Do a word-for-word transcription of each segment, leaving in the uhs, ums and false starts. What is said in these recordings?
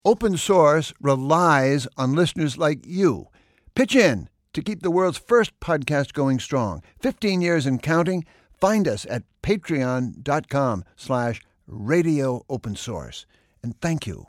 Open Source relies on listeners like you. Pitch in to keep the world's first podcast going strong. fifteen years and counting. Find us at patreon.com slash radio open source. And thank you.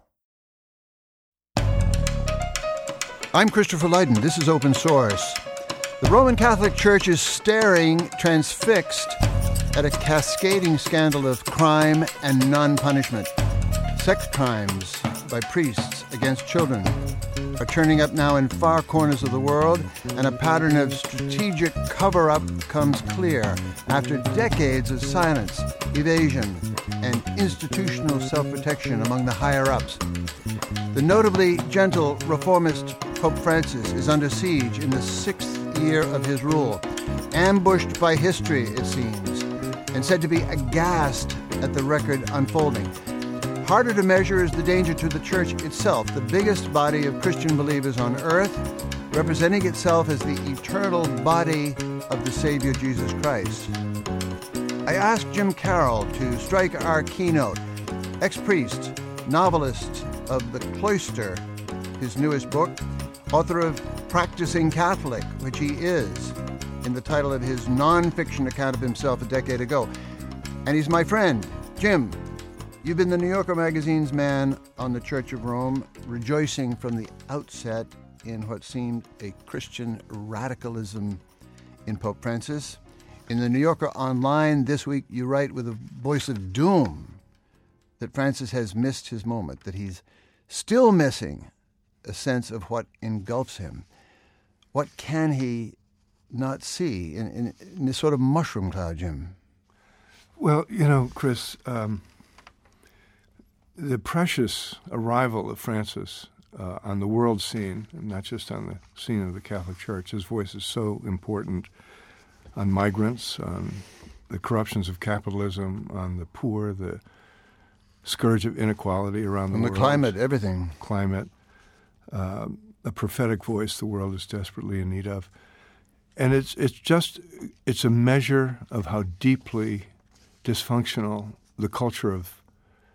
I'm Christopher Lydon. This is Open Source. The Roman Catholic Church is staring transfixed at a cascading scandal of crime and non-punishment. Sex crimes by priests against children are turning up now in far corners of the world, and a pattern of strategic cover-up comes clear after decades of silence, evasion, and institutional self-protection among the higher-ups. The notably gentle reformist Pope Francis is under siege in the sixth year of his rule, ambushed by history, it seems, and said to be aghast at the record unfolding. Harder to measure is the danger to the Church itself, the biggest body of Christian believers on earth, representing itself as the eternal body of the Savior Jesus Christ. I asked Jim Carroll to strike our keynote, ex-priest, novelist of The Cloister, his newest book, author of Practicing Catholic, which he is, in the title of his non-fiction account of himself a decade ago. And he's my friend. Jim, you've been the New Yorker magazine's man on the Church of Rome, rejoicing from the outset in what seemed a Christian radicalism in Pope Francis. In the New Yorker Online this week, you write with a voice of doom that Francis has missed his moment, that he's still missing a sense of what engulfs him. What can he not see in, in, in this sort of mushroom cloud, Jim? Well, you know, Chris, um, the precious arrival of Francis uh, on the world scene, and not just on the scene of the Catholic Church, his voice is so important on migrants, on the corruptions of capitalism, on the poor, the scourge of inequality around the and world. The climate, everything. Climate. Uh, a prophetic voice the world is desperately in need of. And it's it's just, it's a measure of how deeply dysfunctional the culture of,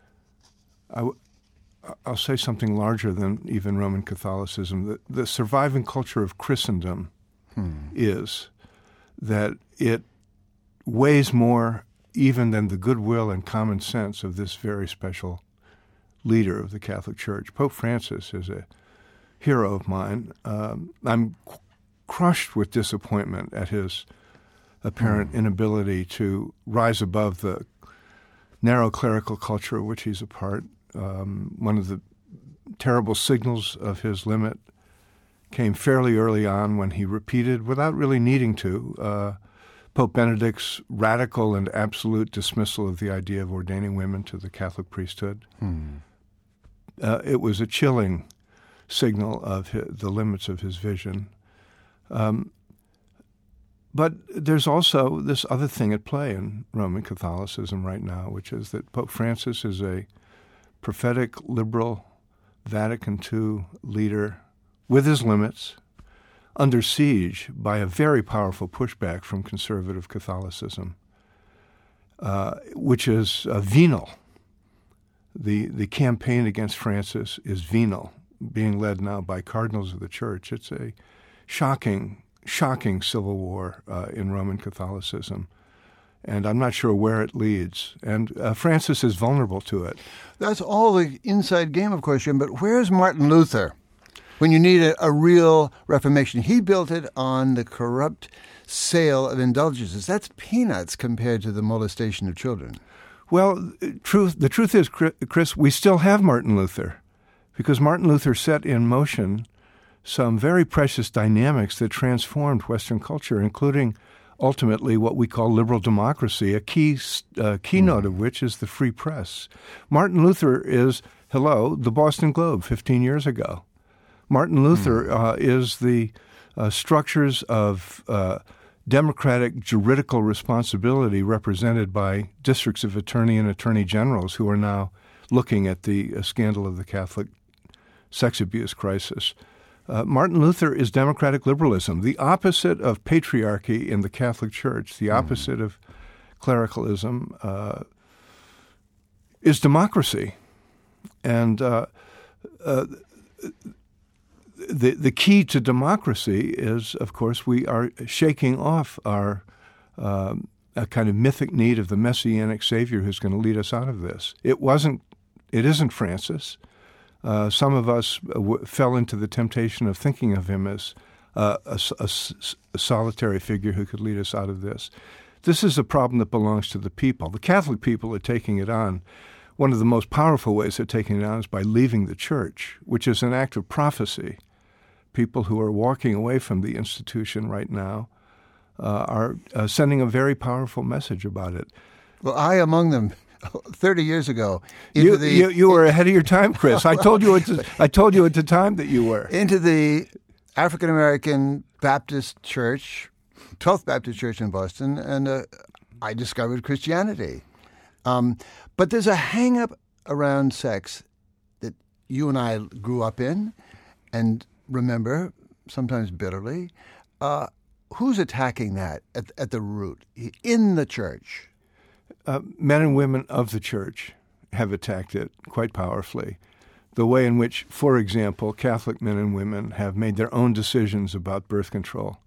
I w- I'll say something larger than even Roman Catholicism, the, the surviving culture of Christendom hmm. is, that it weighs more even than the goodwill and common sense of this very special leader of the Catholic Church. Pope Francis is a hero of mine. Um, I'm c- crushed with disappointment at his apparent mm. inability to rise above the narrow clerical culture of which he's a part. Um, one of the terrible signals of his limit came fairly early on when he repeated, without really needing to, uh, Pope Benedict's radical and absolute dismissal of the idea of ordaining women to the Catholic priesthood. Mm. Uh, it was a chilling signal of his, the limits of his vision. Um, but there's also this other thing at play in Roman Catholicism right now, which is that Pope Francis is a prophetic, liberal, Vatican two leader with his limits, under siege by a very powerful pushback from conservative Catholicism, uh, which is uh, venal. The, the campaign against Francis is venal, being led now by cardinals of the Church. It's a shocking, shocking civil war uh, in Roman Catholicism. And I'm not sure where it leads. And uh, Francis is vulnerable to it. That's all the inside game, of course, Jim. But where's Martin Luther when you need a, a real reformation? He built it on the corrupt sale of indulgences. That's peanuts compared to the molestation of children. Well, truth, the truth is, Chris, we still have Martin Luther, because Martin Luther set in motion some very precious dynamics that transformed Western culture, including ultimately what we call liberal democracy, a key uh, keynote mm. of which is the free press. Martin Luther is, hello, the Boston Globe fifteen years ago. Martin Luther mm. uh, is the uh, structures of uh, democratic juridical responsibility represented by districts of attorney and attorney generals who are now looking at the uh, scandal of the Catholic sex abuse crisis. Uh, Martin Luther is democratic liberalism, the opposite of patriarchy in the Catholic Church, the opposite mm. of clericalism, uh, is democracy. And uh, uh, the the key to democracy is, of course, we are shaking off our um, a kind of mythic need of the messianic Savior who's going to lead us out of this. It wasn't. It isn't Francis. Uh, some of us w- fell into the temptation of thinking of him as uh, a, a, a solitary figure who could lead us out of this. This is a problem that belongs to the people. The Catholic people are taking it on. One of the most powerful ways they're taking it on is by leaving the church, which is an act of prophecy. People who are walking away from the institution right now uh, are uh, sending a very powerful message about it. Well, I among them. Thirty years ago, into you, the, you you were ahead of your time, Chris. I told you at the, I told you at the time that you were into the African American Baptist Church, twelfth Baptist Church in Boston, and uh, I discovered Christianity. Um, but there's a hang-up around sex that you and I grew up in, and remember sometimes bitterly. Uh, who's attacking that at at the root in the church? Uh, men and women of the church have attacked it quite powerfully. The way in which, for example, Catholic men and women have made their own decisions about birth control.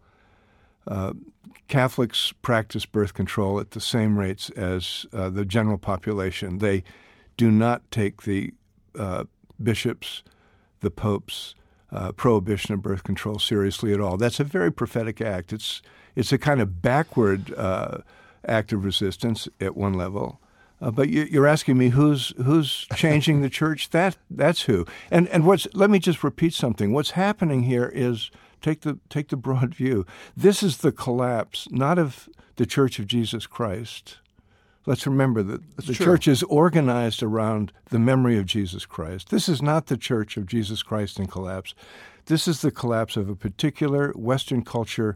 Uh, Catholics practice birth control at the same rates as uh, the general population. They do not take the uh, bishops, the popes' uh, prohibition of birth control seriously at all. That's a very prophetic act. It's it's a kind of backward uh, act of resistance at one level. Uh, but you, you're asking me who's who's changing the church? That that's who. And and what's let me just repeat something. What's happening here is take the take the broad view. This is the collapse not of the Church of Jesus Christ. Let's remember that that's the true. Church is organized around the memory of Jesus Christ. This is not the Church of Jesus Christ in collapse. This is the collapse of a particular Western culture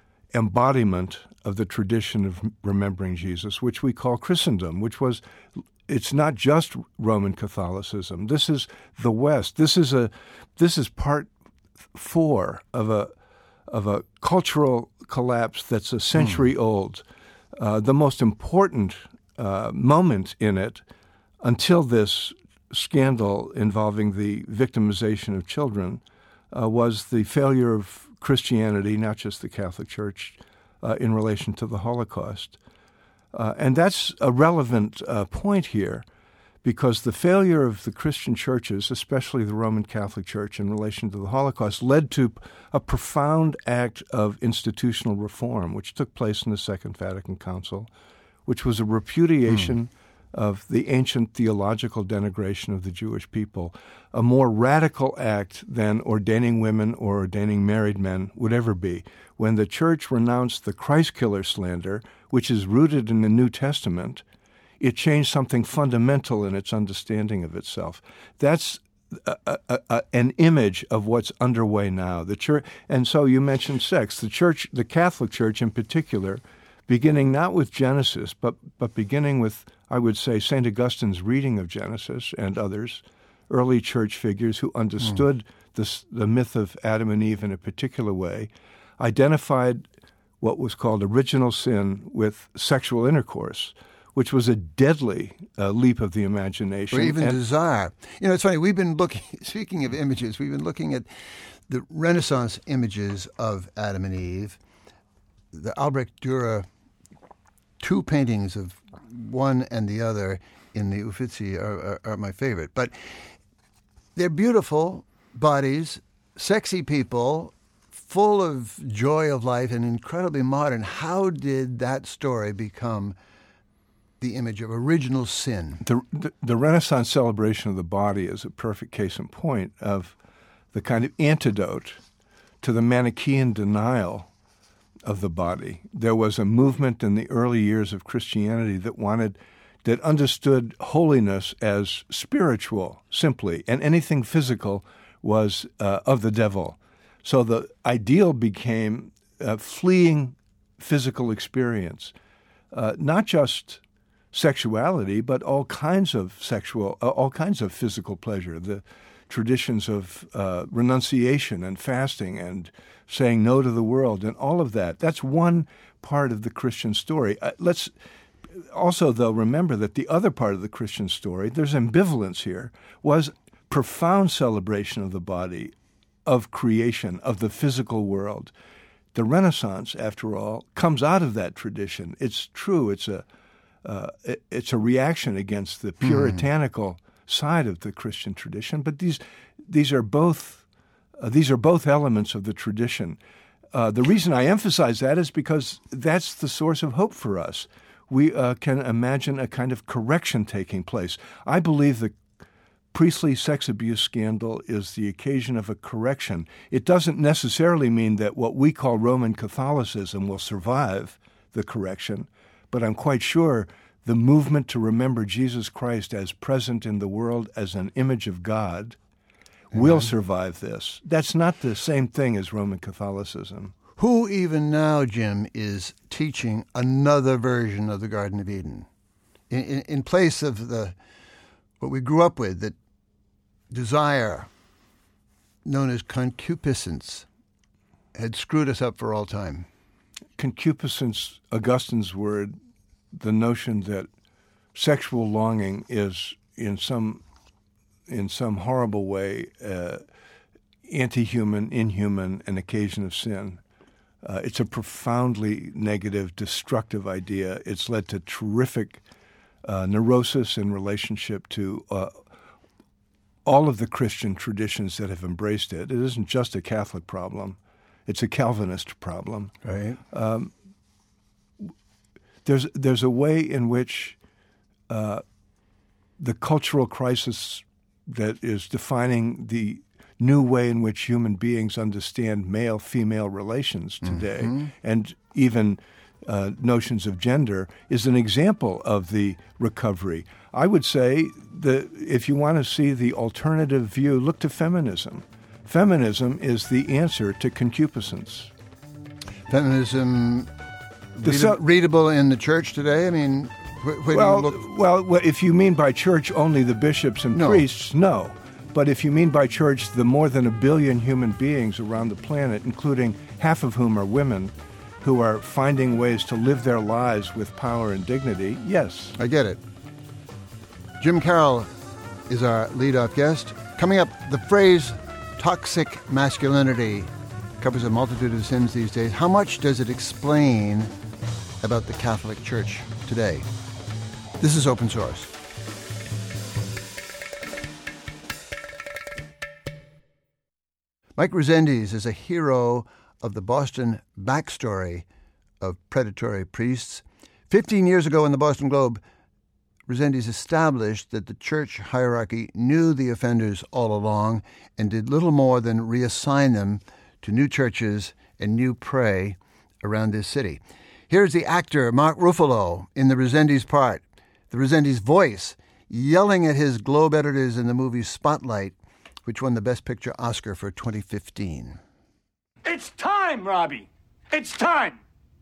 embodiment of the tradition of remembering Jesus, which we call Christendom, which was, it's not just Roman Catholicism. This is the West. This is a, this is part four of a, of a cultural collapse that's a century mm. old. Uh, the most important uh, moment in it, until this scandal involving the victimization of children, uh, was the failure of Christianity, not just the Catholic Church, uh, in relation to the Holocaust. Uh, and that's a relevant uh, point here, because the failure of the Christian churches, especially the Roman Catholic Church, in relation to the Holocaust, led to a profound act of institutional reform, which took place in the Second Vatican Council, which was a repudiation mm. of the ancient theological denigration of the Jewish people, a more radical act than ordaining women or ordaining married men would ever be. When the Church renounced the Christ killer slander, which is rooted in the New Testament, it changed something fundamental in its understanding of itself. That's a, a, a, an image of what's underway now. The church, and so you mentioned sex. The Church, the Catholic Church in particular, beginning not with Genesis, but but beginning with, I would say, Saint Augustine's reading of Genesis and others, early church figures who understood mm. this, the myth of Adam and Eve in a particular way, identified what was called original sin with sexual intercourse, which was a deadly uh, leap of the imagination. Or even and, desire. You know, it's funny, we've been looking, speaking of images, we've been looking at the Renaissance images of Adam and Eve. The Albrecht Dürer two paintings of one and the other in the Uffizi are, are, are my favorite. But they're beautiful bodies, sexy people, full of joy of life and incredibly modern. How did that story become the image of original sin? The, the, the Renaissance celebration of the body is a perfect case in point of the kind of antidote to the Manichaean denial of the body. There was a movement in the early years of Christianity that wanted, that understood holiness as spiritual, simply, and anything physical was uh, of the devil. So the ideal became uh, fleeing physical experience, uh, not just sexuality, but all kinds of sexual, uh, all kinds of physical pleasure. The traditions of uh, renunciation and fasting and saying no to the world and all of that. That's one part of the Christian story. Uh, let's also, though, remember that the other part of the Christian story, there's ambivalence here, was profound celebration of the body, of creation, of the physical world. The Renaissance, after all, comes out of that tradition. It's true. It's a uh, it, it's a reaction against the puritanical mm. side of the Christian tradition. But these these are both uh, these are both elements of the tradition. Uh, the reason I emphasize that is because that's the source of hope for us. We uh, can imagine a kind of correction taking place. I believe the Priestley sex abuse scandal is the occasion of a correction. It doesn't necessarily mean that what we call Roman Catholicism will survive the correction, but I'm quite sure the movement to remember Jesus Christ as present in the world as an image of God Amen. Will survive this. That's not the same thing as Roman Catholicism. Who even now, Jim, is teaching another version of the Garden of Eden? In, in, in place of the what we grew up with, that desire known as concupiscence had screwed us up for all time. Concupiscence, Augustine's word, the notion that sexual longing is in some in some horrible way uh, anti-human, inhuman, an occasion of sin. Uh, it's a profoundly negative, destructive idea. It's led to terrific uh, neurosis in relationship to uh, all of the Christian traditions that have embraced it. It isn't just a Catholic problem. It's a Calvinist problem. Right. Um, there's there's a way in which uh, the cultural crisis that is defining the new way in which human beings understand male-female relations today, mm-hmm. and even uh, notions of gender, is an example of the recovery. I would say that if you want to see the alternative view, look to feminism. Feminism is the answer to concupiscence. Feminism The read- so- readable in the church today? I mean, wh- where well, do you look? well, if you mean by church only the bishops and No. priests, no. But if you mean by church the more than a billion human beings around the planet, including half of whom are women, who are finding ways to live their lives with power and dignity, yes. I get it. Jim Carroll is our lead-off guest. Coming up, the phrase toxic masculinity covers a multitude of sins these days. How much does it explain about the Catholic Church today? This is Open Source. Mike Rezendes is a hero of the Boston backstory of predatory priests. Fifteen years ago in the Boston Globe, Rezendes established that the church hierarchy knew the offenders all along and did little more than reassign them to new churches and new prey around this city. Here's the actor Mark Ruffalo in the Rezendes part, the Rezendes voice, yelling at his Globe editors in the movie Spotlight, which won the Best Picture Oscar for twenty fifteen. It's time, Robbie. It's time.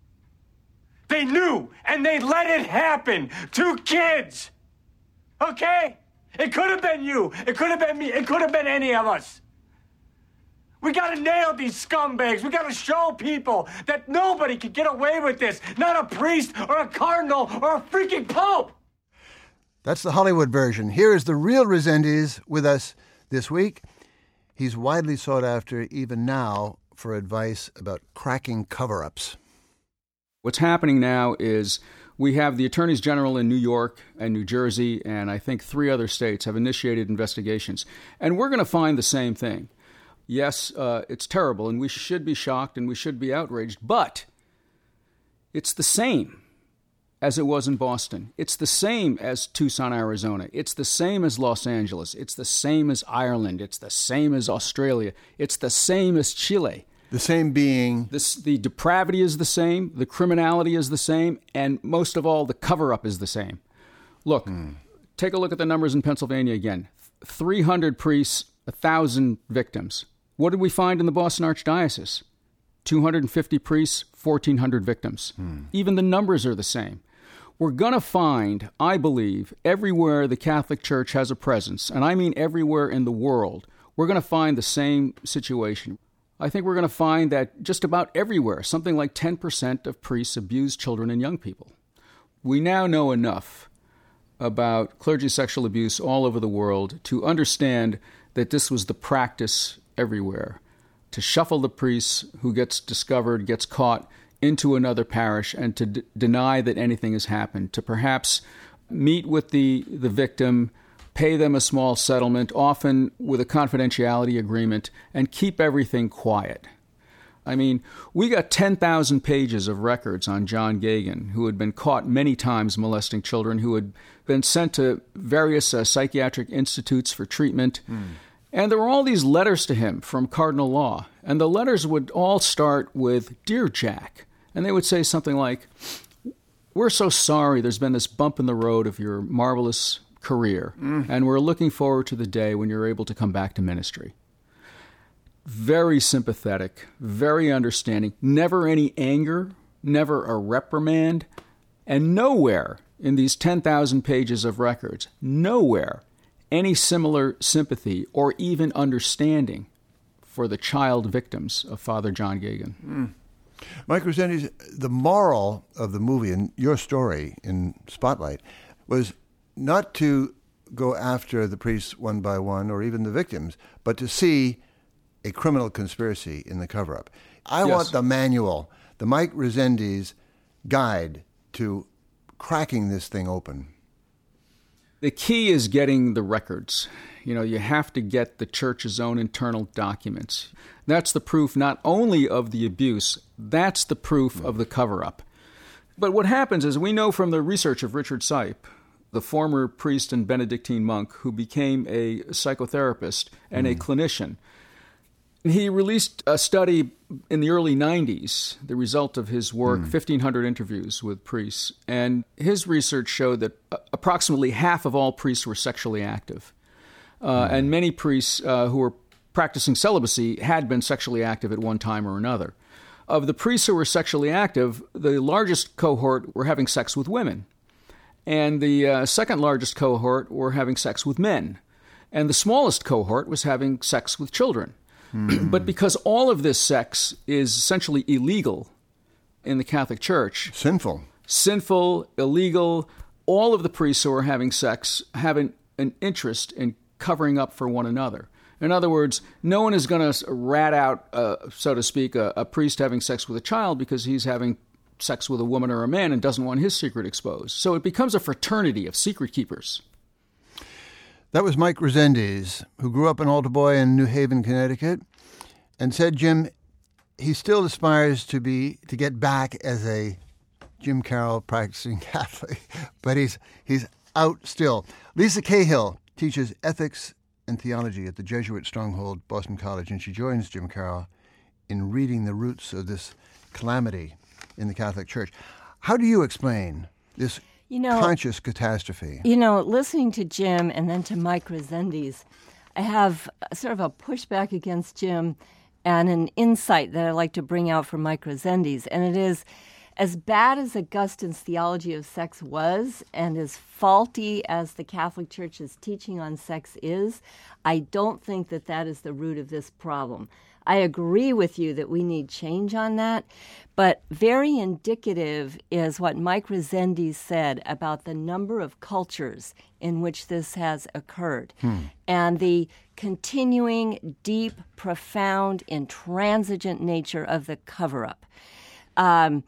They knew, and they let it happen. Two kids. Okay? It could have been you. It could have been me. It could have been any of us. We got to nail these scumbags. We got to show people that nobody can get away with this. Not a priest or a cardinal or a freaking pope. That's the Hollywood version. Here is the real Rezendes with us this week. He's widely sought after even now for advice about cracking cover-ups. What's happening now is we have the attorneys general in New York and New Jersey, and I think three other states have initiated investigations. And we're going to find the same thing. Yes, uh, it's terrible, and we should be shocked and we should be outraged, but it's the same as it was in Boston. It's the same as Tucson, Arizona. It's the same as Los Angeles. It's the same as Ireland. It's the same as Australia. It's the same as Chile. The same being? This, the depravity is the same, the criminality is the same, and most of all, the cover-up is the same. Look, hmm. take a look at the numbers in Pennsylvania again. three hundred priests, one thousand victims. What did we find in the Boston Archdiocese? two hundred fifty priests, fourteen hundred victims. Hmm. Even the numbers are the same. We're going to find, I believe, everywhere the Catholic Church has a presence, and I mean everywhere in the world, we're going to find the same situation. I think we're going to find that just about everywhere, something like ten percent of priests abuse children and young people. We now know enough about clergy sexual abuse all over the world to understand that this was the practice everywhere. To shuffle the priest who gets discovered, gets caught, into another parish, and to d- deny that anything has happened. To perhaps meet with the, the victim, pay them a small settlement, often with a confidentiality agreement, and keep everything quiet. I mean, we got ten thousand pages of records on John Geoghegan, who had been caught many times molesting children, who had been sent to various uh, psychiatric institutes for treatment. Mm. And there were all these letters to him from Cardinal Law. And the letters would all start with, "Dear Jack." And they would say something like, "We're so sorry there's been this bump in the road of your marvelous career, mm. and we're looking forward to the day when you're able to come back to ministry." Very sympathetic, very understanding, never any anger, never a reprimand, and nowhere in these ten thousand pages of records, nowhere any similar sympathy or even understanding for the child victims of Father John Geoghegan. Mm. Mike Resendiz, the moral of the movie and your story in Spotlight was not to go after the priests one by one or even the victims, but to see a criminal conspiracy in the cover-up. I yes. want the manual, the Mike Resendiz guide to cracking this thing open. The key is getting the records. You know, you have to get the church's own internal documents. That's the proof not only of the abuse, that's the proof of the cover-up. But what happens is, we know from the research of Richard Sipe, the former priest and Benedictine monk who became a psychotherapist and mm. a clinician. He released a study in the early nineties, the result of his work, mm. fifteen hundred interviews with priests. And his research showed that approximately half of all priests were sexually active. Uh, mm. And many priests uh, who were practicing celibacy had been sexually active at one time or another. Of the priests who were sexually active, the largest cohort were having sex with women. And the uh, second largest cohort were having sex with men. And the smallest cohort was having sex with children. Mm. But because all of this sex is essentially illegal in the Catholic Church. Sinful. Sinful, illegal. All of the priests who are having sex have an, an interest in covering up for one another. In other words, no one is going to rat out, uh, so to speak, a, a priest having sex with a child because he's having sex with a woman or a man and doesn't want his secret exposed. So it becomes a fraternity of secret keepers. That was Mike Resendiz, who grew up in Altaboy in New Haven, Connecticut, and said, Jim, he still aspires to be to get back as a Jim Carroll practicing Catholic, but he's he's out still. Lisa Cahill teaches ethics and theology at the Jesuit stronghold Boston College, and she joins Jim Carroll in reading the roots of this calamity in the Catholic Church. How do you explain this You know, conscious catastrophe? You know, listening to Jim and then to Mike Resendiz, I have sort of a pushback against Jim and an insight that I like to bring out from Mike Resendiz. And it is, as bad as Augustine's theology of sex was and as faulty as the Catholic Church's teaching on sex is, I don't think that that is the root of this problem. I agree with you that we need change on that, but very indicative is what Mike Resendiz said about the number of cultures in which this has occurred, hmm. and the continuing, deep, profound, intransigent nature of the cover-up. Um,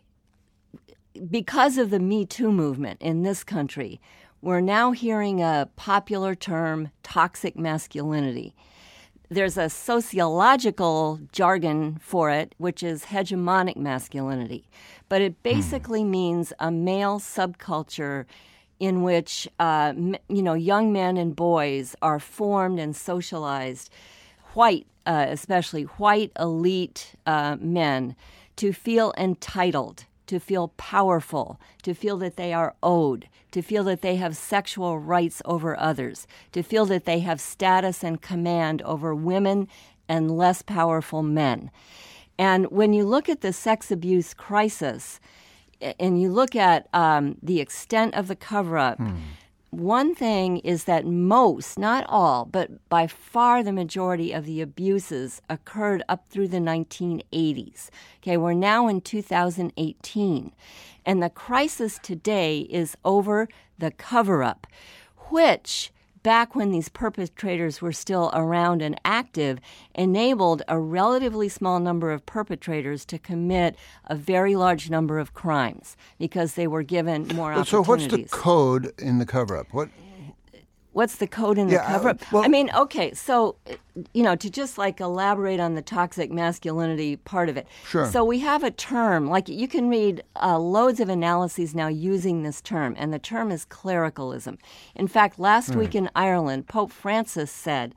because of the Me Too movement in this country, we're now hearing a popular term, toxic masculinity. There's a sociological jargon for it, which is hegemonic masculinity. But it basically hmm. means a male subculture in which, uh, you know, young men and boys are formed and socialized, white, uh, especially white elite uh, men, to feel entitled, to feel powerful, to feel that they are owed, to feel that they have sexual rights over others, to feel that they have status and command over women and less powerful men. And when you look at the sex abuse crisis, and you look at um, the extent of the cover-up, hmm. one thing is that most, not all, but by far the majority of the abuses occurred up through the nineteen eighties. Okay, we're now in two thousand eighteen, and the crisis today is over the cover-up, which, back when these perpetrators were still around and active, enabled a relatively small number of perpetrators to commit a very large number of crimes because they were given more opportunities. So what's the code in the cover-up? What? What's the code in the Yeah, cover-up? uh, well- I mean, okay, so, you know, to just like elaborate on the toxic masculinity part of it. Sure. So we have a term, like you can read uh, loads of analyses now using this term, and the term is clericalism. In fact, last week in Ireland, Pope Francis said,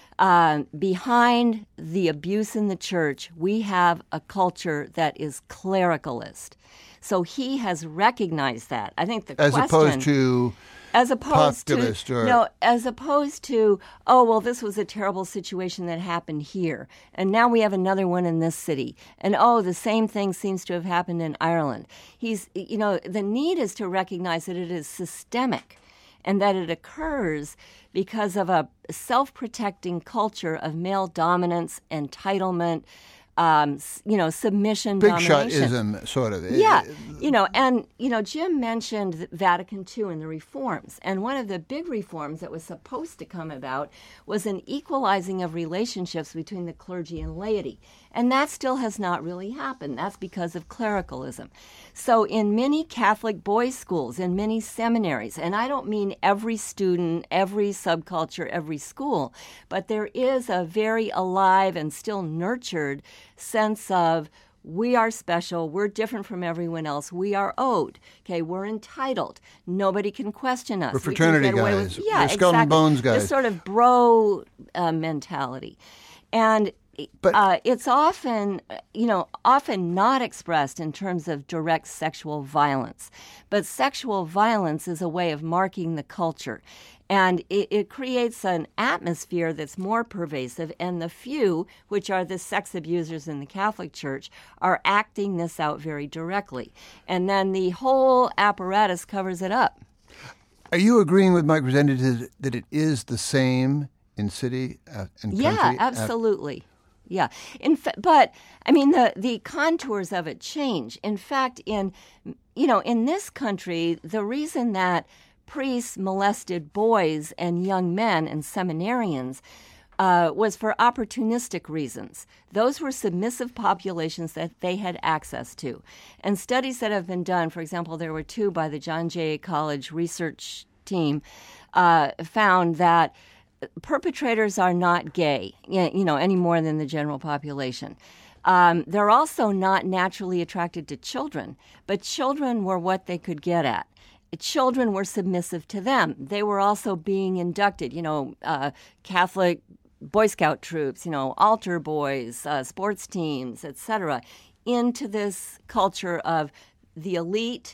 uh, behind the abuse in the church, we have a culture that is clericalist. So he has recognized that. I think the As question... opposed to... As opposed populist to or- no, as opposed to oh well, this was a terrible situation that happened here, and now we have another one in this city, and oh, the same thing seems to have happened in Ireland. He's, you know, the need is to recognize that it is systemic, and that it occurs because of a self-protecting culture of male dominance, entitlement. Um, s- you know, submission, Big domination. shotism, sort of. Yeah, you know, and, you know, Jim mentioned th- Vatican Two and the reforms. And one of the big reforms that was supposed to come about was an equalizing of relationships between the clergy and laity. And that still has not really happened. That's because of clericalism. So in many Catholic boys' schools, in many seminaries, and I don't mean every student, every subculture, every school, but there is a very alive and still nurtured sense of we are special, we're different from everyone else, we are owed, okay, we're entitled, nobody can question us. We're We can fraternity get away guys. with- yeah, We're skull and exactly. bones guys. This sort of bro uh, mentality. And But- uh, it's often, you know, often not expressed in terms of direct sexual violence. But sexual violence is a way of marking the culture. And it, it creates an atmosphere that's more pervasive, and the few, which are the sex abusers in the Catholic Church, are acting this out very directly. And then the whole apparatus covers it up. Are you agreeing with Mike Resendez that it is the same in city uh, and country? Yeah, absolutely. Yeah. In fa- but I mean the the contours of it change. In fact, in you know, in this country, the reason that priests molested boys and young men and seminarians uh, was for opportunistic reasons. Those were submissive populations that they had access to. And studies that have been done, for example, there were two by the John Jay College research team, uh, found that perpetrators are not gay, you know, any more than the general population. Um, they're also not naturally attracted to children, but children were what they could get at. Children were submissive to them. They were also being inducted, you know, uh, Catholic Boy Scout troops, you know, altar boys, uh, sports teams, et cetera, into this culture of the elite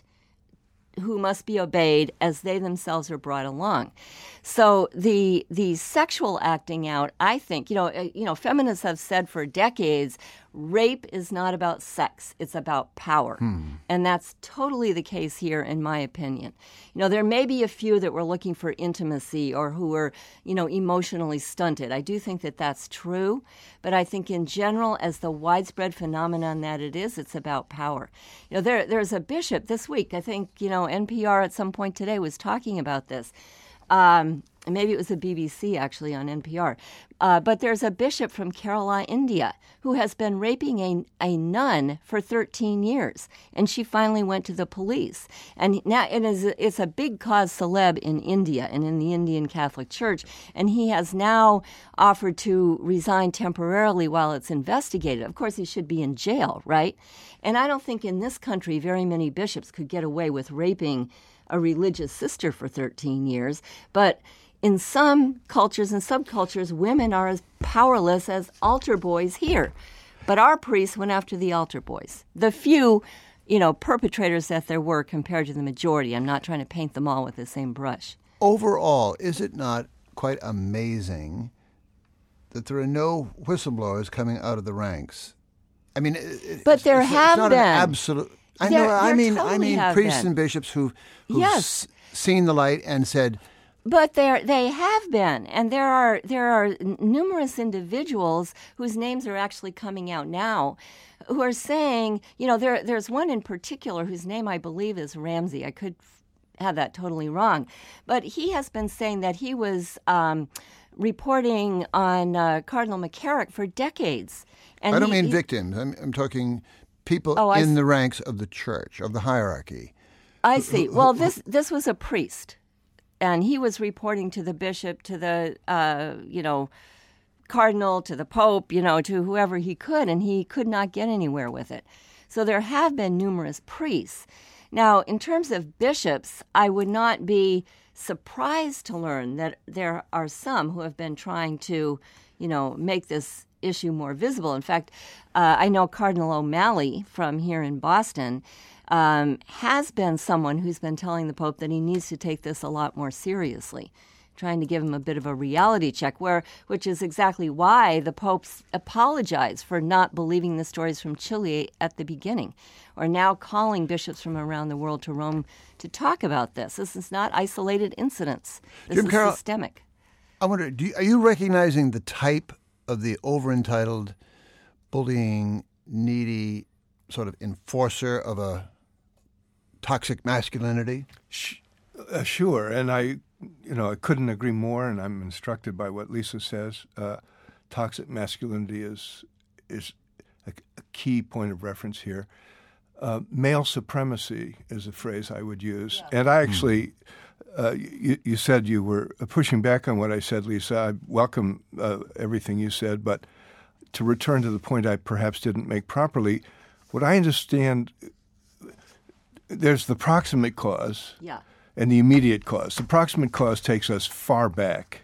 who must be obeyed as they themselves are brought along. So the the sexual acting out, I think, you know, uh, you know, feminists have said for decades, rape is not about sex, it's about power. Hmm. And that's totally the case here, in my opinion. You know, there may be a few that were looking for intimacy or who were, you know, emotionally stunted. I do think that that's true. But I think in general, as the widespread phenomenon that it is, it's about power. You know, there there's a bishop this week, I think, you know, N P R at some point today was talking about this. Um, maybe it was the B B C, actually, on N P R. Uh, but there's a bishop from Kerala, India, who has been raping a, a nun for thirteen years. And she finally went to the police. And now it is, it's a big cause celeb in India and in the Indian Catholic Church. And he has now offered to resign temporarily while it's investigated. Of course, he should be in jail, right? And I don't think in this country very many bishops could get away with raping a religious sister for thirteen years. But in some cultures and subcultures, women are as powerless as altar boys here. But our priests went after the altar boys. The few, you know, perpetrators that there were compared to the majority. I'm not trying to paint them all with the same brush. Overall, is it not quite amazing that there are no whistleblowers coming out of the ranks? I mean, it, But there it's, have it's not been. An absolute. I There- know. I there mean, totally I mean, have priests been. and bishops who've, who've Yes. s- seen the light and said, But there, they have been, and there are there are n- numerous individuals whose names are actually coming out now, who are saying, you know, there there's one in particular whose name I believe is Ramsey. I could f- have that totally wrong, but he has been saying that he was um, reporting on uh, Cardinal McCarrick for decades. And I don't he- mean he- victims. I'm, I'm talking people Oh, I in s- the ranks of the church, of the hierarchy. I see. Well, this this was a priest, and he was reporting to the bishop, to the uh, you know cardinal, to the pope, you know, to whoever he could, and he could not get anywhere with it. So there have been numerous priests. Now, in terms of bishops, I would not be surprised to learn that there are some who have been trying to, you know, make this issue more visible. In fact, uh, I know Cardinal O'Malley from here in Boston um, has been someone who's been telling the Pope that he needs to take this a lot more seriously, trying to give him a bit of a reality check, where which is exactly why the Pope's apologized for not believing the stories from Chile at the beginning, or now calling bishops from around the world to Rome to talk about this. This is not isolated incidents. This Jim is Carroll- systemic. I wonder, do you, are you recognizing the type of the over-entitled, bullying, needy sort of enforcer of a toxic masculinity? Sh- uh, sure, and I, you know, I couldn't agree more, and I'm instructed by what Lisa says. Uh, toxic masculinity is is a, a key point of reference here. Uh, male supremacy is a phrase I would use, and I actually, uh, you, you said you were pushing back on what I said, Lisa. I welcome uh, everything you said, but to return to the point I perhaps didn't make properly, what I understand, there's the proximate cause Yeah. and the immediate cause. The proximate cause takes us far back.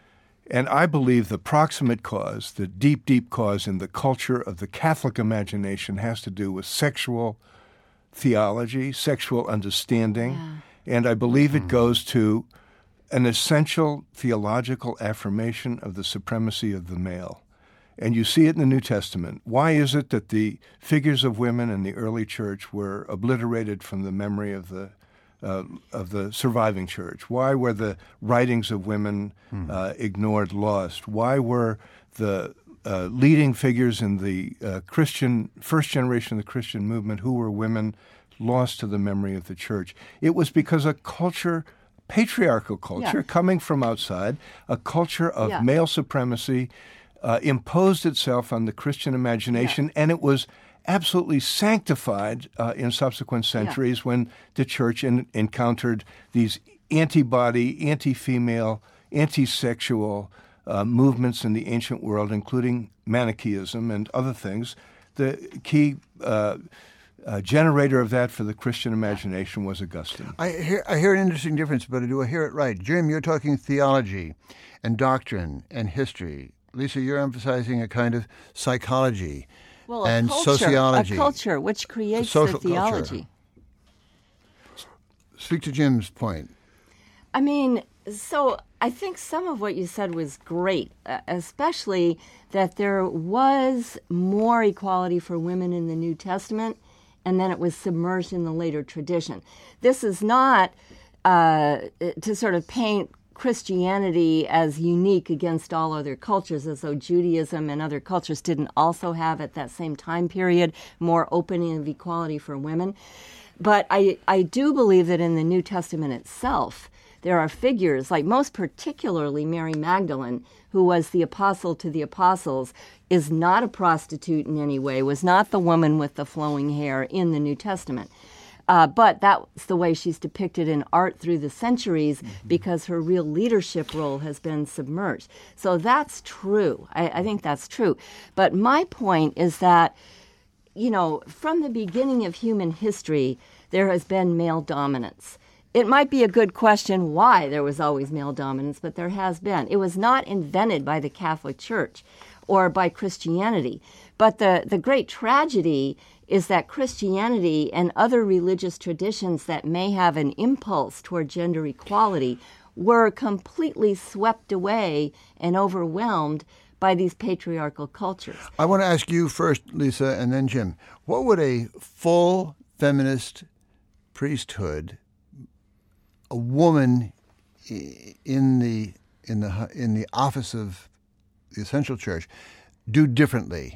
And I believe the proximate cause, the deep, deep cause in the culture of the Catholic imagination has to do with sexual theology, sexual understanding. Yeah. And I believe it goes to an essential theological affirmation of the supremacy of the male. And you see it in the New Testament. Why is it that the figures of women in the early church were obliterated from the memory of the uh, of the surviving church? Why were the writings of women uh, ignored, lost? Why were the uh, leading figures in the uh, Christian first generation of the Christian movement, who were women, lost to the memory of the church? It was because a culture, patriarchal culture, Yeah. coming from outside, a culture of Yeah. male supremacy, uh, imposed itself on the Christian imagination, and it was absolutely sanctified uh, in subsequent centuries when the church in, encountered these antibody, anti-female, anti-sexual uh, movements in the ancient world, including Manichaeism and other things. The key uh, uh, generator of that for the Christian imagination was Augustine. I hear, I hear an interesting difference, but do I hear it right? Jim, you're talking theology and doctrine and history. Lisa, you're emphasizing a kind of psychology Well, a and culture, sociology. a culture which creates social the theology. culture. Speak to Jim's point. I mean, so I think some of what you said was great, uh, especially that there was more equality for women in the New Testament, and then it was submerged in the later tradition. This is not uh, to sort of paint Christianity as unique against all other cultures, as though Judaism and other cultures didn't also have at that same time period more opening of equality for women. But I, I do believe that in the New Testament itself, there are figures, like most particularly Mary Magdalene, who was the apostle to the apostles, is not a prostitute in any way, was not the woman with the flowing hair in the New Testament. Uh, but that's the way she's depicted in art through the centuries, mm-hmm. because her real leadership role has been submerged. So that's true. I, I think that's true. But my point is that, you know, from the beginning of human history, there has been male dominance. It might be a good question why there was always male dominance, but there has been. It was not invented by the Catholic Church or by Christianity. But the, the great tragedy is that Christianity and other religious traditions that may have an impulse toward gender equality were completely swept away and overwhelmed by these patriarchal cultures. I want to ask you first, Lisa, and then Jim. What would a full feminist priesthood, a woman in the in the in the office of the Essential Church do differently?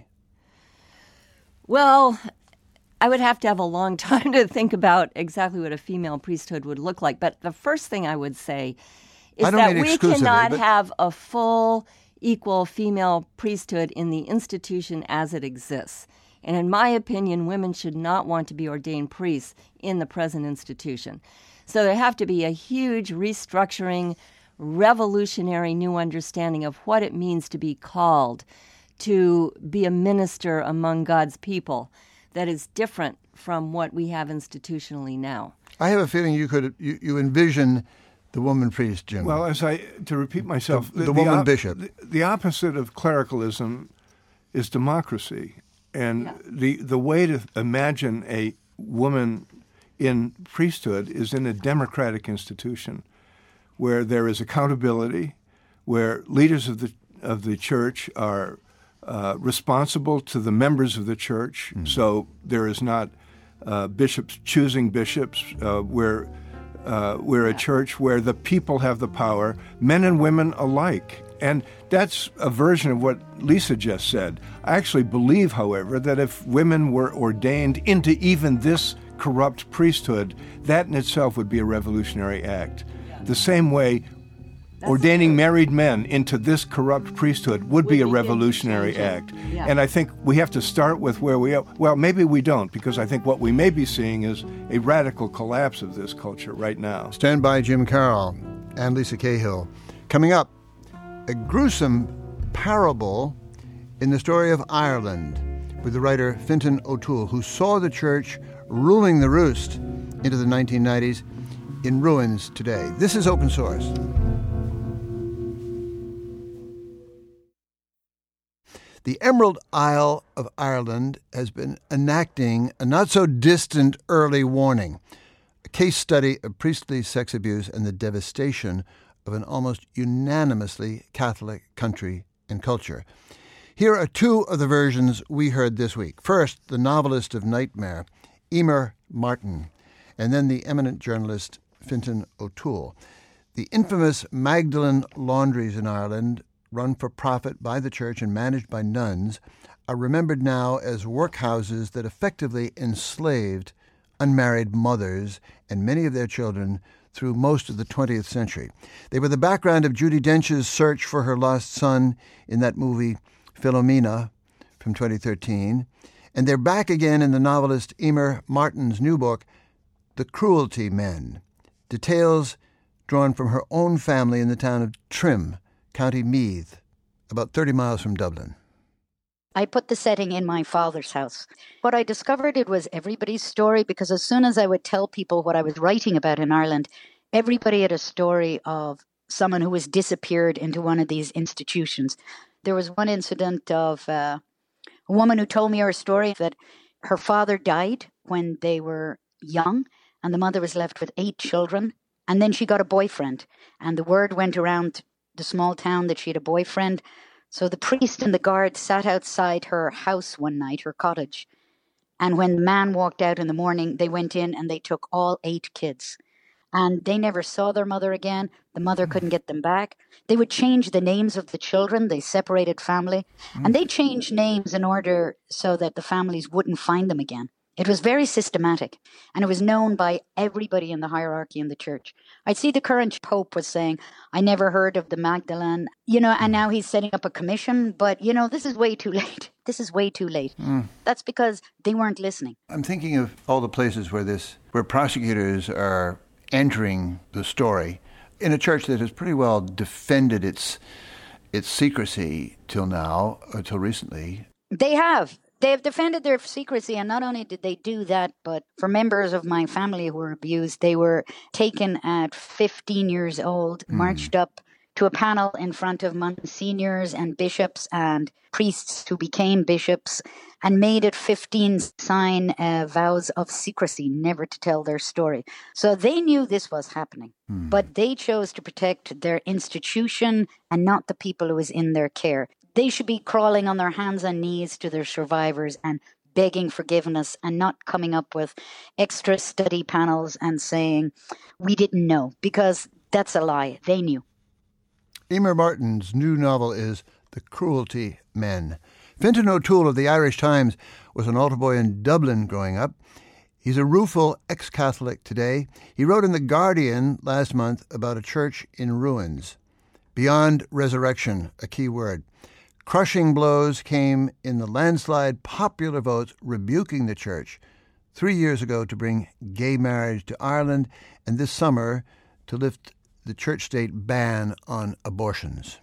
Well, I would have to have a long time to think about exactly what a female priesthood would look like. But the first thing I would say is that we cannot but... have a full, equal female priesthood in the institution as it exists. And in my opinion, women should not want to be ordained priests in the present institution. So there have to be a huge restructuring, revolutionary new understanding of what it means to be called to be a minister among God's people that is different from what we have institutionally now. I have a feeling you could you, you envision the woman priest, Jim. Well, as I to repeat myself, the, the, the woman op- bishop. The, the opposite of clericalism is democracy, and yeah. the the way to imagine a woman in priesthood is in a democratic institution, where there is accountability, where leaders of the of the church are uh, responsible to the members of the church. Mm. So there is not uh, bishops choosing bishops. Uh, where uh, we're a church where the people have the power, men and women alike. And that's a version of what Lisa just said. I actually believe, however, that if women were ordained into even this corrupt priesthood, that in itself would be a revolutionary act. The same way That's ordaining true. married men into this corrupt priesthood would, would be a revolutionary act. Yeah. And I think we have to start with where we are. Well, maybe we don't, because I think what we may be seeing is a radical collapse of this culture right now. Stand by, Jim Carroll and Lisa Cahill. Coming up, a gruesome parable in the story of Ireland with the writer Fintan O'Toole, who saw the church ruling the roost into the nineteen nineties, in ruins today. This is Open Source. The Emerald Isle of Ireland has been enacting a not-so-distant early warning, a case study of priestly sex abuse and the devastation of an almost unanimously Catholic country and culture. Here are two of the versions we heard this week. First, the novelist of Nightmare, Emer Martin, and then the eminent journalist Fintan O'Toole. The infamous Magdalen laundries in Ireland, run for profit by the church and managed by nuns, are remembered now as workhouses that effectively enslaved unmarried mothers and many of their children through most of the twentieth century. They were the background of Judi Dench's search for her lost son in that movie Philomena from twenty thirteen, and they're back again in the novelist Emer Martin's new book, The Cruelty Men, details drawn from her own family in the town of Trim, County Meath, about thirty miles from Dublin. I put the setting in my father's house. What I discovered, it was everybody's story, because as soon as I would tell people what I was writing about in Ireland, everybody had a story of someone who was disappeared into one of these institutions. There was one incident of uh, a woman who told me her story that her father died when they were young, and the mother was left with eight children. And then she got a boyfriend, and the word went around the small town that she had a boyfriend. So the priest and the guard sat outside her house one night, her cottage. And when the man walked out in the morning, they went in and they took all eight kids. And they never saw their mother again. The mother couldn't get them back. They would change the names of the children. They separated family. And they changed names in order so that the families wouldn't find them again. It was very systematic, and it was known by everybody in the hierarchy in the church. I see the current pope was saying, I never heard of the Magdalene, you know, and now he's setting up a commission, but, you know, this is way too late. This is way too late. Mm. That's because they weren't listening. I'm thinking of all the places where this, where prosecutors are entering the story in a church that has pretty well defended its its secrecy till now, or till recently. They have. They have defended their secrecy, and not only did they do that, but for members of my family who were abused, they were taken at fifteen years old, mm. marched up to a panel in front of monsignors and bishops and priests who became bishops, and made it fifteen sign uh, vows of secrecy, never to tell their story. So they knew this was happening, mm. but they chose to protect their institution and not the people who was in their care. They should be crawling on their hands and knees to their survivors and begging forgiveness and not coming up with extra study panels and saying, we didn't know, because that's a lie. They knew. Emer Martin's new novel is The Cruelty Men. Fintan O'Toole of the Irish Times was an altar boy in Dublin growing up. He's a rueful ex-Catholic today. He wrote in The Guardian last month about a church in ruins. Beyond resurrection, a key word. Crushing blows came in the landslide popular votes rebuking the church three years ago to bring gay marriage to Ireland, and this summer to lift the church-state ban on abortions.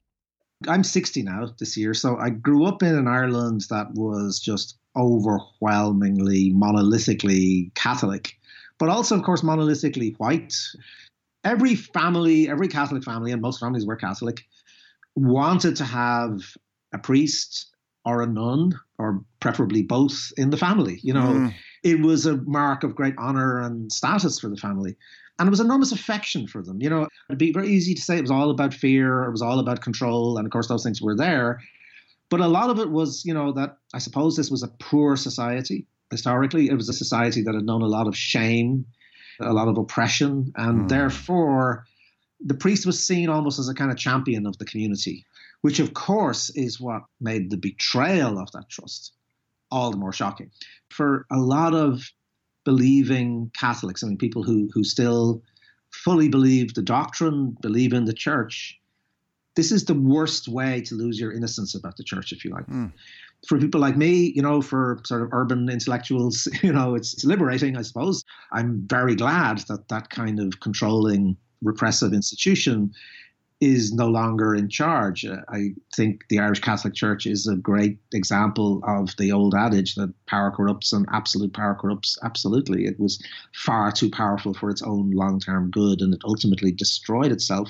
I'm sixty now this year, so I grew up in an Ireland that was just overwhelmingly, monolithically Catholic, but also, of course, monolithically white. Every family, every Catholic family, and most families were Catholic, wanted to have a priest or a nun, or preferably both, in the family. You know, mm. It was a mark of great honor and status for the family. And it was enormous affection for them. You know, it'd be very easy to say it was all about fear, it was all about control, and of course those things were there. But a lot of it was, you know, that I suppose this was a poor society. Historically, it was a society that had known a lot of shame, a lot of oppression, and mm. therefore the priest was seen almost as a kind of champion of the community, which of course is what made the betrayal of that trust all the more shocking. For a lot of believing Catholics, I mean, people who, who still fully believe the doctrine, believe in the church, this is the worst way to lose your innocence about the church, if you like. Mm. For people like me, you know, for sort of urban intellectuals, you know, it's, it's liberating, I suppose. I'm very glad that that kind of controlling, repressive institution is no longer in charge. Uh, I think the Irish Catholic Church is a great example of the old adage that power corrupts and absolute power corrupts absolutely. It was far too powerful for its own long-term good, and it ultimately destroyed itself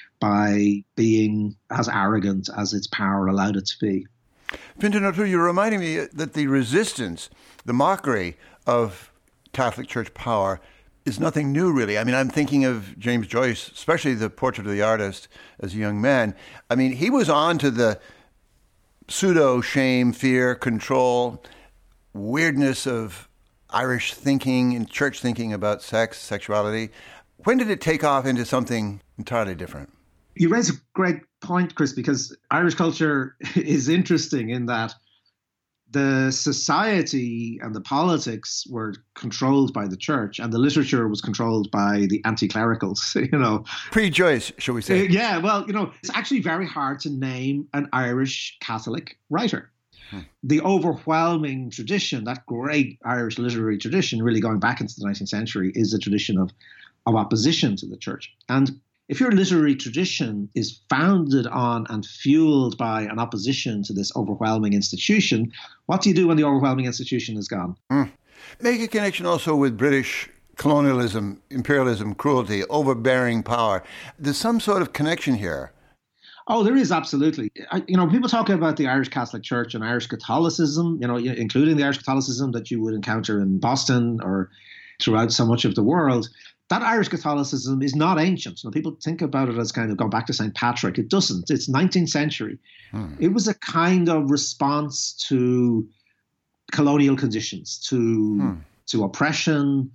by being as arrogant as its power allowed it to be. Fintan O'Toole, you're reminding me that the resistance, the mockery of Catholic Church power is nothing new, really. I mean, I'm thinking of James Joyce, especially the Portrait of the Artist as a young man. I mean, he was on to the pseudo-shame, fear, control, weirdness of Irish thinking and church thinking about sex, sexuality. When did it take off into something entirely different? You raise a great point, Chris, because Irish culture is interesting in that the society and the politics were controlled by the church, and the literature was controlled by the anti-clericals, you know. Pre-Joyce, shall we say. Uh, yeah, well, you know, it's actually very hard to name an Irish Catholic writer. Hmm. The overwhelming tradition, that great Irish literary tradition, really going back into the nineteenth century, is a tradition of, of opposition to the church. And if your literary tradition is founded on and fueled by an opposition to this overwhelming institution, what do you do when the overwhelming institution is gone? Mm. Make a connection also with British colonialism, imperialism, cruelty, overbearing power. There's some sort of connection here. Oh, there is, absolutely. I, you know, people talk about the Irish Catholic Church and Irish Catholicism, you know, including the Irish Catholicism that you would encounter in Boston or throughout so much of the world. That Irish Catholicism is not ancient. You know, people think about it as kind of going back to Saint Patrick. It doesn't. It's nineteenth century. Hmm. It was a kind of response to colonial conditions, to hmm. to oppression,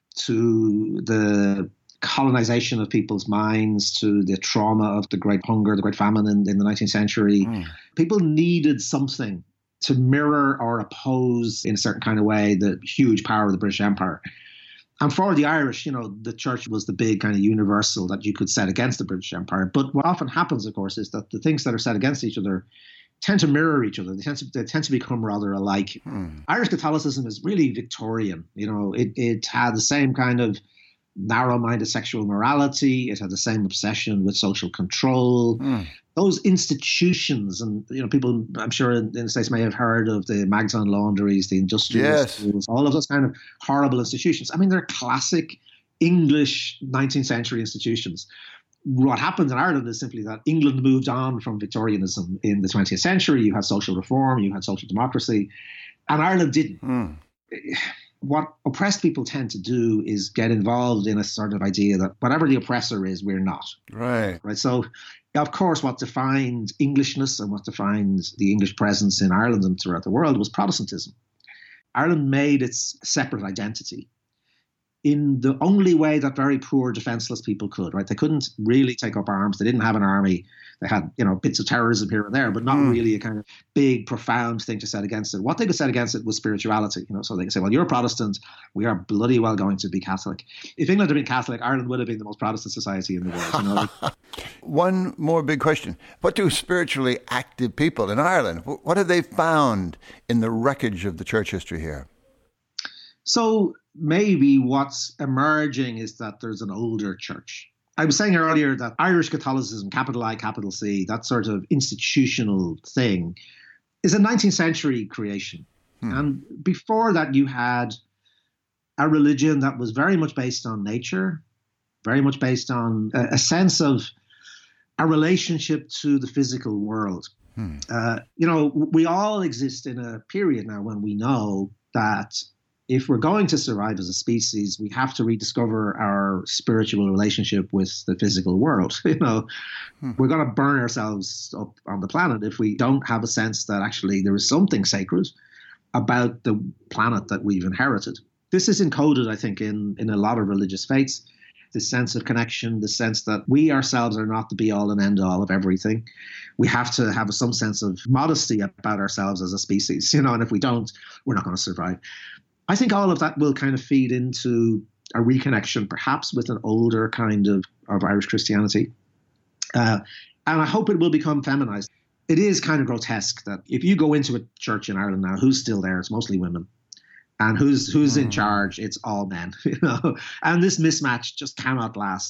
to the colonization of people's minds, to the trauma of the Great Hunger, the Great Famine in, in the nineteenth century. Hmm. People needed something to mirror or oppose in a certain kind of way the huge power of the British Empire. And for the Irish, you know, the church was the big kind of universal that you could set against the British Empire. But what often happens, of course, is that the things that are set against each other tend to mirror each other. They tend to, they tend to become rather alike. Hmm. Irish Catholicism is really Victorian. You know, it, it had the same kind of narrow-minded sexual morality. It had the same obsession with social control. Mm. Those institutions, and you know, people I'm sure in, in the States may have heard of the Magdalen laundries, the industrial yes. schools, all of those kind of horrible institutions. I mean, they're classic English nineteenth century institutions. What happened in Ireland is simply that England moved on from Victorianism in the twentieth century. You had social reform, you had social democracy, and Ireland didn't. Mm. What oppressed people tend to do is get involved in a sort of idea that whatever the oppressor is, we're not. Right. Right. So, of course, what defined Englishness and what defined the English presence in Ireland and throughout the world was Protestantism. Ireland made its separate identity in the only way that very poor, defenseless people could, right? They couldn't really take up arms. They didn't have an army. They had, you know, bits of terrorism here and there, but not mm. really a kind of big, profound thing to set against it. What they could set against it was spirituality, you know, so they could say, well, you're Protestant, we are bloody well going to be Catholic. If England had been Catholic, Ireland would have been the most Protestant society in the world, you know. One more big question. What do spiritually active people in Ireland, what have they found in the wreckage of the church history here? So maybe what's emerging is that there's an older church. I was saying earlier that Irish Catholicism, capital I, capital C, that sort of institutional thing, is a nineteenth century creation. Hmm. And before that, you had a religion that was very much based on nature, very much based on a, a sense of a relationship to the physical world. Hmm. Uh, you know, we all exist in a period now when we know that if we're going to survive as a species, we have to rediscover our spiritual relationship with the physical world. You know, hmm. we're going to burn ourselves up on the planet if we don't have a sense that actually there is something sacred about the planet that we've inherited. This is encoded, I think, in, in a lot of religious faiths, this sense of connection, the sense that we ourselves are not the be-all and end-all of everything. We have to have some sense of modesty about ourselves as a species, you know, and if we don't, we're not going to survive. I think all of that will kind of feed into a reconnection, perhaps with an older kind of, of Irish Christianity. Uh, and I hope it will become feminized. It is kind of grotesque that if you go into a church in Ireland now, who's still there? It's mostly women. And who's who's mm. in charge? It's all men. You know, and this mismatch just cannot last.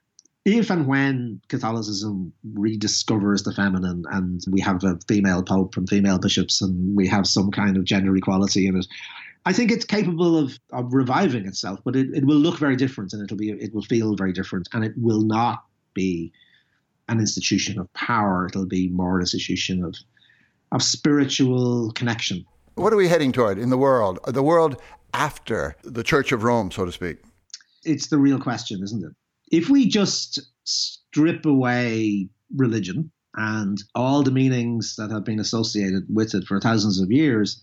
If and when Catholicism rediscovers the feminine and we have a female pope and female bishops and we have some kind of gender equality in it, I think it's capable of, of reviving itself, but it, it will look very different and it'll be it will feel very different, and it will not be an institution of power. It'll be more an institution of of spiritual connection. What are we heading toward in the world? The world after the Church of Rome, so to speak? It's the real question, isn't it? If we just strip away religion and all the meanings that have been associated with it for thousands of years,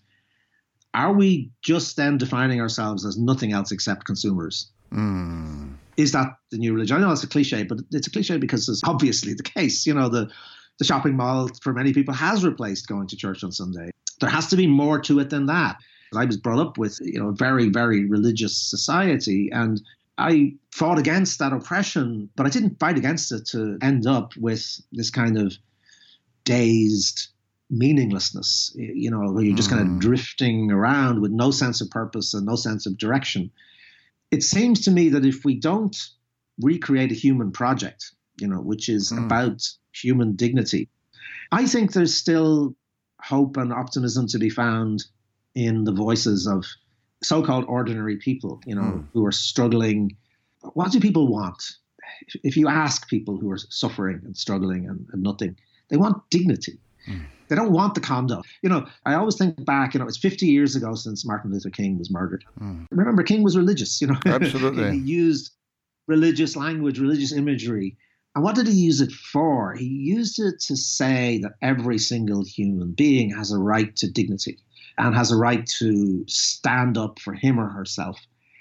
are we just then defining ourselves as nothing else except consumers? Mm. Is that the new religion? I know it's a cliche, but it's a cliche because it's obviously the case. You know, the, the shopping mall for many people has replaced going to church on Sunday. There has to be more to it than that. I was brought up with, you know, a very, very religious society, and I fought against that oppression, but I didn't fight against it to end up with this kind of dazed meaninglessness, you know, where you're just mm. kind of drifting around with no sense of purpose and no sense of direction. It seems to me that if we don't recreate a human project, you know, which is mm. about human dignity, I think there's still hope and optimism to be found in the voices of so-called ordinary people, you know, mm. who are struggling. What do people want? If you ask people who are suffering and struggling and, and nothing, they want dignity. Mm. They don't want the condo. You know, I always think back, you know, it's fifty years ago since Martin Luther King was murdered. Mm. Remember, King was religious, you know. Absolutely. He used religious language, religious imagery. And what did he use it for? He used it to say that every single human being has a right to dignity and has a right to stand up for him or herself.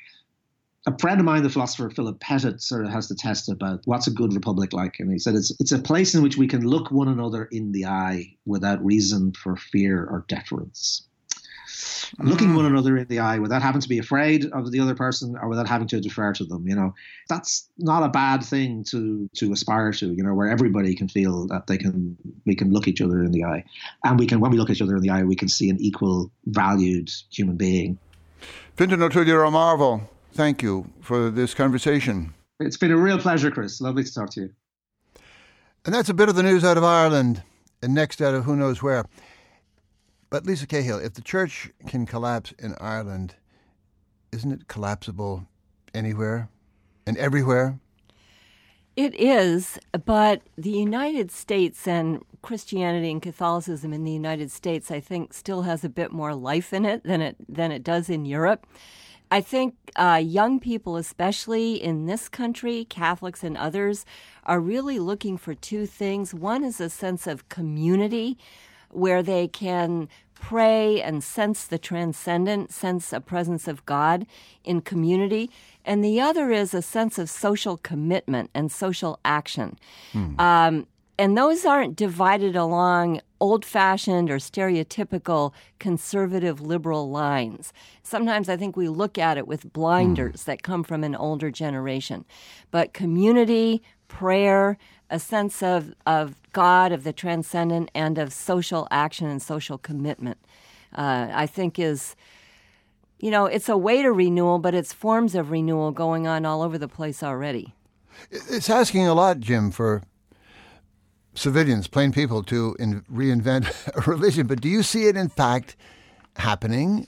A friend of mine, the philosopher Philip Pettit, sort of has the test about what's a good republic like. And he said it's it's a place in which we can look one another in the eye without reason for fear or deference. Mm. Looking one another in the eye without having to be afraid of the other person or without having to defer to them, you know, that's not a bad thing to to aspire to, you know, where everybody can feel that they can, we can look each other in the eye. And we can, when we look each other in the eye, we can see an equal, valued human being. Fintan O'Toole-Marvel, thank you for this conversation. It's been a real pleasure, Chris. Lovely to talk to you. And that's a bit of the news out of Ireland, and next out of who knows where. But Lisa Cahill, if the church can collapse in Ireland, isn't it collapsible anywhere and everywhere? It is, but the United States and Christianity and Catholicism in the United States, I think, still has a bit more life in it than it than it does in Europe. I think uh, young people, especially in this country, Catholics and others, are really looking for two things. One is a sense of community where they can pray and sense the transcendent, sense a presence of God in community. And the other is a sense of social commitment and social action. Hmm. Um, and those aren't divided along old-fashioned or stereotypical conservative liberal lines. Sometimes I think we look at it with blinders mm. that come from an older generation. But community, prayer, a sense of, of God, of the transcendent, and of social action and social commitment, uh, I think is, you know, it's a way to renewal, but it's forms of renewal going on all over the place already. It's asking a lot, Jim, for civilians, plain people, to in, reinvent a religion. But do you see it, in fact, happening?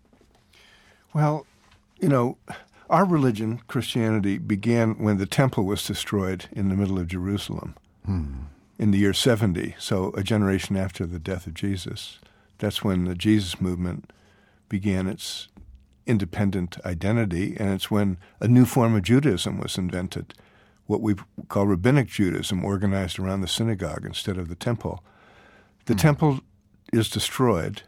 Well, you know, our religion, Christianity, began when the temple was destroyed in the middle of Jerusalem hmm. in the year seventy, so a generation after the death of Jesus. That's when the Jesus movement began its independent identity, and it's when a new form of Judaism was invented, what we call Rabbinic Judaism, organized around the synagogue instead of the temple. The mm. temple is destroyed.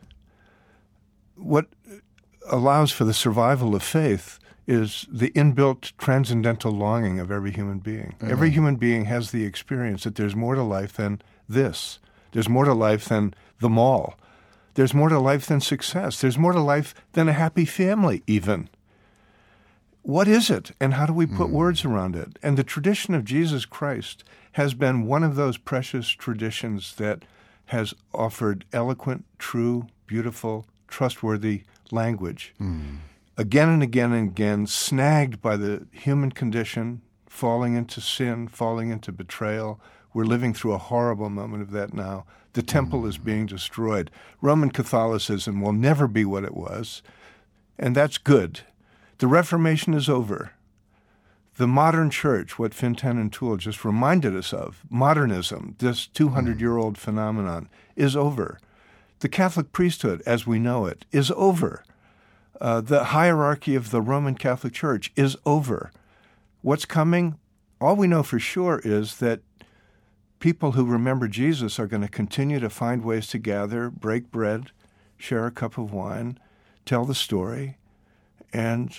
What allows for the survival of faith is the inbuilt transcendental longing of every human being. Mm-hmm. Every human being has the experience that there's more to life than this. There's more to life than the mall. There's more to life than success. There's more to life than a happy family, even. What is it, and how do we put mm. words around it? And the tradition of Jesus Christ has been one of those precious traditions that has offered eloquent, true, beautiful, trustworthy language. Mm. Again and again and again, snagged by the human condition, falling into sin, falling into betrayal. We're living through a horrible moment of that now. The temple mm. is being destroyed. Roman Catholicism will never be what it was, and that's good. The Reformation is over. The modern church, what Fintan and Toole just reminded us of, modernism, this two hundred year old phenomenon, is over. The Catholic priesthood, as we know it, is over. Uh, the hierarchy of the Roman Catholic Church is over. What's coming? All we know for sure is that people who remember Jesus are going to continue to find ways to gather, break bread, share a cup of wine, tell the story, and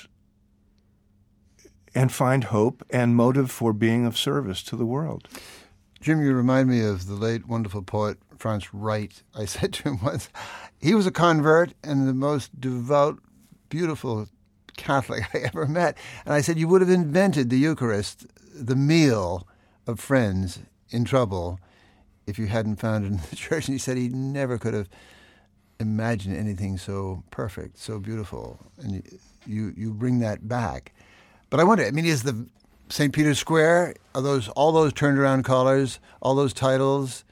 and find hope and motive for being of service to the world. Jim, you remind me of the late wonderful poet Franz Wright. I said to him once, he was a convert and the most devout, beautiful Catholic I ever met. And I said, you would have invented the Eucharist, the meal of friends in trouble, if you hadn't found it in the church. And he said he never could have imagined anything so perfect, so beautiful. And you, you, you bring that back. But I wonder, I mean, is the Saint Peter's Square, are those all those turned around collars, all those titles,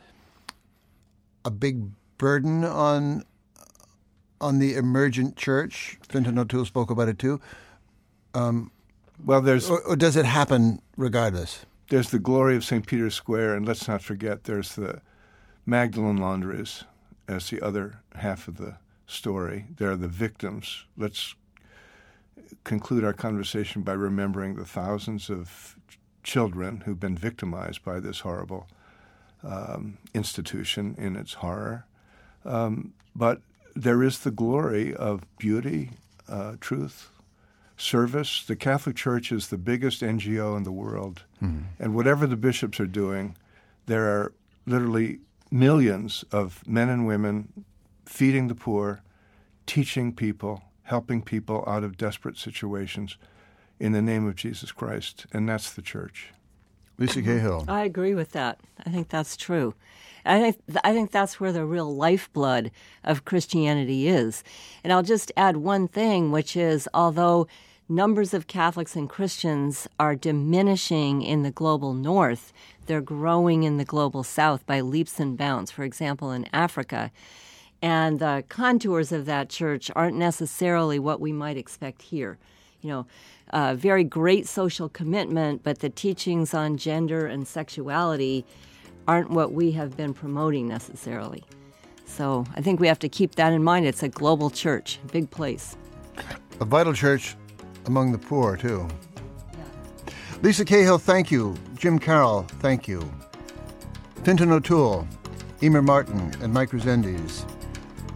a big burden on on the emergent church? Fintan O'Toole spoke about it too. Um, well, there's or, or does it happen regardless? There's the glory of Saint Peter's Square, and let's not forget there's the Magdalene laundries as the other half of the story. They're the victims. Let's conclude our conversation by remembering the thousands of children who've been victimized by this horrible um, institution in its horror. Um, but there is the glory of beauty, uh, truth, service. The Catholic Church is the biggest N G O in the world. Mm-hmm. And whatever the bishops are doing, there are literally millions of men and women feeding the poor, teaching people, helping people out of desperate situations in the name of Jesus Christ. And that's the church. Lisa Cahill. I agree with that. I think that's true. I think I think that's where the real lifeblood of Christianity is. And I'll just add one thing, which is although numbers of Catholics and Christians are diminishing in the global north, they're growing in the global south by leaps and bounds. For example, in Africa. And the contours of that church aren't necessarily what we might expect here. You know, uh, very great social commitment, but the teachings on gender and sexuality aren't what we have been promoting necessarily. So I think we have to keep that in mind. It's a global church, big place. A vital church among the poor, too. Yeah. Lisa Cahill, thank you. Jim Carroll, thank you. Fintan O'Toole, Emer Martin, and Mike Rezendes,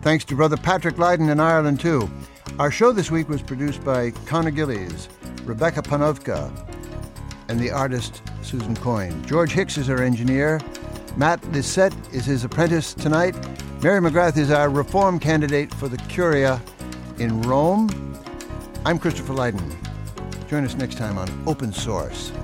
Thanks to Brother Patrick Lydon in Ireland, too. Our show this week was produced by Conor Gillies, Rebecca Panovka, and the artist Susan Coyne. George Hicks is our engineer. Matt Lisette is his apprentice tonight. Mary McGrath is our reform candidate for the Curia in Rome. I'm Christopher Lydon. Join us next time on Open Source.